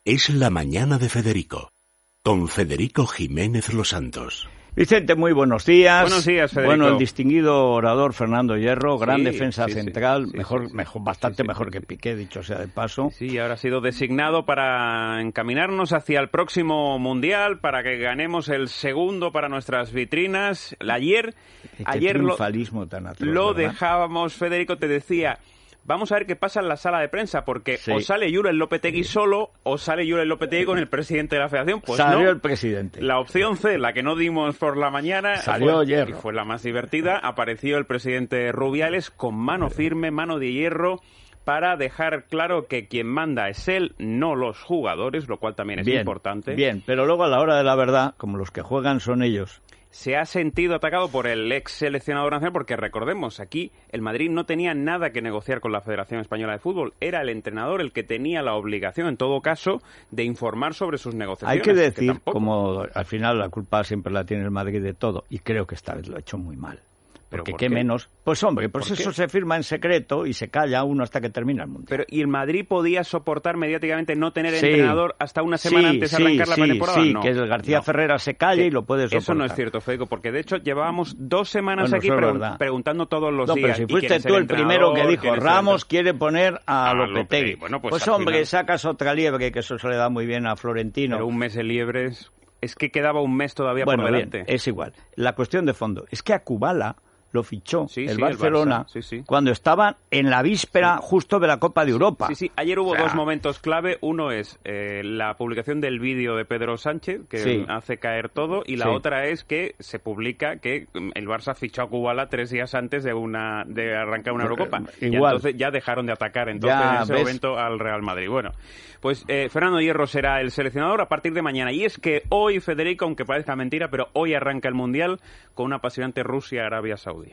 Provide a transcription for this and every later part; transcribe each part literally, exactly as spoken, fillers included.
Es la mañana de Federico, con Federico Jiménez Los Santos. Vicente, muy buenos días. Buenos días, Federico. Bueno, el distinguido orador Fernando Hierro, gran sí, defensa sí, central, sí, sí, mejor, sí, sí, mejor, sí, bastante sí, sí, mejor sí, que sí. Piqué, dicho sea de paso. Sí, ahora ha sido designado para encaminarnos hacia el próximo Mundial, para que ganemos el segundo para nuestras vitrinas. Ayer, Qué ayer lo, triunfalismo tan atroz, lo ¿verdad? dejábamos, Federico, te decía... Vamos a ver qué pasa en la sala de prensa, porque Sí. o sale Julen Lopetegui solo, o sale Julen Lopetegui con el presidente de la Federación. Pues Salió no. el presidente. La opción C, la que no dimos por la mañana, Salió fue, Hierro. y fue la más divertida. Apareció el presidente Rubiales con mano firme, mano de hierro, para dejar claro que quien manda es él, no los jugadores, lo cual también es bien, importante. Bien, pero luego a la hora de la verdad, como los que juegan son ellos... Se ha sentido atacado por el ex seleccionador nacional porque, recordemos, aquí el Madrid no tenía nada que negociar con la Federación Española de Fútbol. Era el entrenador el que tenía la obligación, en todo caso, de informar sobre sus negociaciones. Hay que decir, que como al final la culpa siempre la tiene el Madrid de todo, y creo que esta vez lo ha hecho muy mal. Porque ¿por qué, qué? menos... Pues hombre, pues ¿Por eso qué? se firma en secreto y se calla uno hasta que termina el Mundial. Pero, ¿y el Madrid podía soportar mediáticamente no tener Sí. entrenador hasta una semana sí, antes de sí, arrancar la sí, pretemporada? Sí, no, que el García no. Ferrera se calle Que y lo puede soportar. Eso no es cierto, Federico, porque de hecho llevábamos dos semanas Bueno, aquí eso es pregun- verdad. preguntando todos los No, días. pero si ¿y quién fuiste es tú el primero que entrenador? dijo, ¿Quién es el Ramos entrenador? quiere poner a A Lopetegui. Lopetegui. Bueno, pues pues al hombre, final- sacas otra liebre, que eso se le da muy bien a Florentino. Pero un mes de liebres... Es que quedaba un mes todavía Bueno, por bien, delante. es igual. La cuestión de fondo es que a Kubala lo fichó Sí, el sí, el Barcelona Barça, sí, sí. cuando estaban en la víspera justo de la Copa de Europa. Sí, sí. Ayer hubo O sea, dos momentos clave. Uno es eh, la publicación del vídeo de Pedro Sánchez, que Sí. hace caer todo, y la Sí. otra es que se publica que mm, el Barça fichó a Kubala tres días antes de una de arrancar una Eurocopa. Igual. Y entonces ya dejaron de atacar entonces Ya, en ese ¿ves? momento al Real Madrid. Bueno, pues eh, Fernando Hierro será el seleccionador a partir de mañana. Y es que hoy, Federico, aunque parezca mentira, pero hoy arranca el Mundial con una apasionante Rusia-Arabia Saudí.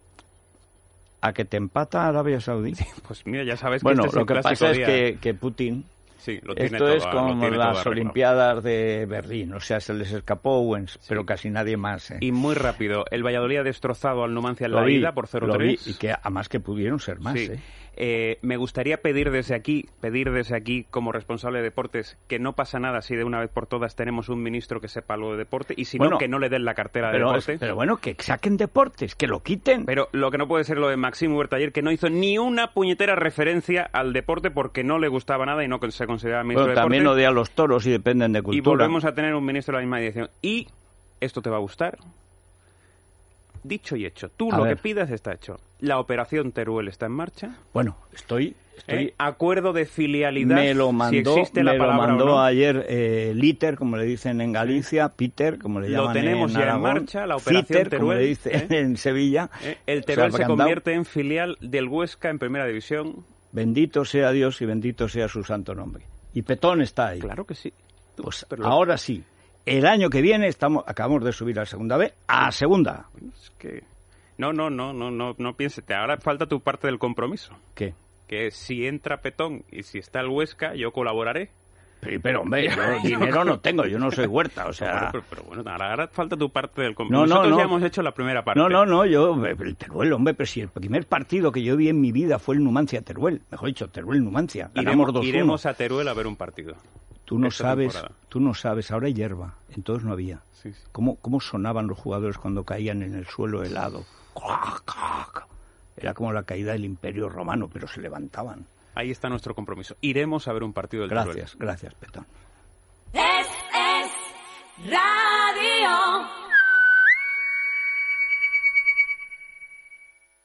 ¿A que te empata Arabia Saudí? Pues mira, ya sabes que Bueno, este es lo el que clásico pasa es día. que, que Putin... Sí, lo tiene Esto todo, es lo como tiene todo las arreglado. Olimpiadas de Berlín, o sea, se les escapó Owens, pero casi nadie más. ¿eh? Y muy rápido, el Valladolid ha destrozado al Numancia en Lo la vi, ida por cero lo vi, tres. y que además que pudieron ser más. Sí. ¿eh? Eh, me gustaría pedir desde aquí, pedir desde aquí como responsable de deportes que no pasa nada si de una vez por todas tenemos un ministro que sepa algo de deporte y si Bueno, no, que no le den la cartera de Pero, deporte. pero bueno, que saquen deportes, que lo quiten. Pero lo que no puede ser lo de Maxime Huerta ayer, que no hizo ni una puñetera referencia al deporte porque no le gustaba nada y no se consideraba ministro Bueno, de también deporte. odia a los toros y dependen de Y cultura. volvemos a tener un ministro de la misma dirección. Y esto te va a gustar. Dicho y hecho. Tú A lo ver. que pidas está hecho. La operación Teruel está en marcha. Bueno, estoy... estoy ¿Eh? Acuerdo de filialidad. me lo mandó, si existe la me lo palabra mandó o no. ayer eh, Liter, como le dicen en Galicia, Peter, como le Lo llaman tenemos en ya en Aragón, marcha, la operación Fiter, como Teruel, le dicen ¿eh? en Sevilla. ¿Eh? El O sea, Teruel se que han dado- convierte en filial del Huesca en Primera División. Bendito sea Dios y bendito sea su santo nombre. Y Petón está ahí. Claro que sí. Tú, Pues pero lo- ahora sí. El año que viene estamos acabamos de subir a segunda B a segunda. Bueno, es que... No, no, no, no, no, no pienses. Te- Ahora falta tu parte del compromiso. ¿Qué? Que si entra Petón y si está el Huesca, yo colaboraré. Pero, pero, hombre, yo dinero no tengo, yo no soy Huerta, o sea... Bueno, pero, pero bueno, ahora, ahora falta tu parte del No, compromiso. no, Nosotros no. ya hemos hecho la primera parte. No, no, no, yo, el Teruel, hombre, pero si el primer partido que yo vi en mi vida fue el Numancia-Teruel, mejor dicho, Teruel-Numancia, ganamos Iremos, dos uno. iremos a Teruel a ver un partido. Tú no esta sabes, temporada. tú no sabes, ahora hay hierba, entonces no había. Sí, sí. ¿Cómo, cómo sonaban los jugadores cuando caían en el suelo helado? Era como la caída del Imperio Romano, pero se levantaban. Ahí está nuestro compromiso. Iremos a ver un partido del Teruel. Gracias, gracias, Petón. Es, es,